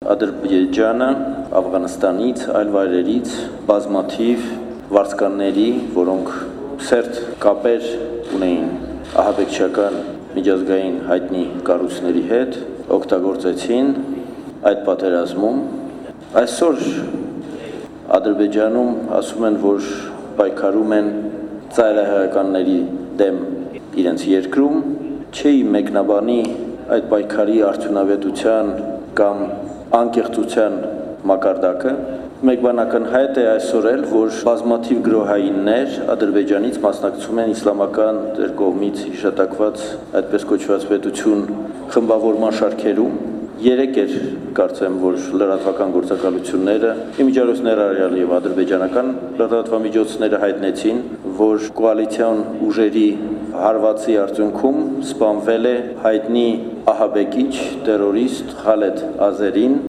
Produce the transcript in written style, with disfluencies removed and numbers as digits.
Ադրբեջանը Աֆղանստանից, այլ վայրերից բազմաթիվ վարձկանների, որոնք սերտ կապեր ունեին ահաբեկչական միջազգային հայտնի կառույցների հետ, օգտագործեցին այդ պատերազմում։ Այսօր Ադրբեջանում ասում են, որ պայքարում են ծայրահեղականների դեմ իրենց երկրում, չի մեկնաբանի այդ պայքարի արդյունավետության կամ անկեղծության մակարդակը։ Մեկ բան ակնհայտ է այսօր էլ, որ բազմաթիվ գրոհայիններ Ադրբեջանից մասնակցում են իսլամական ձեր կողմից հիշատակված այդպես կոչված պետություն խմբավորման շարքերում։ Երեք էր կարծեմ, որ լրատվական գործակալությունները, իմիջիայլոց ներառյալ եւ ադրբեջանական լրատվամիջոցները հայտնեցին, որ կոալիցիոն ուժերի հարվածի արդյունքում սպանվել է հայտնի ահաբեկիչ տերորիստ Խալեդ Ազերին,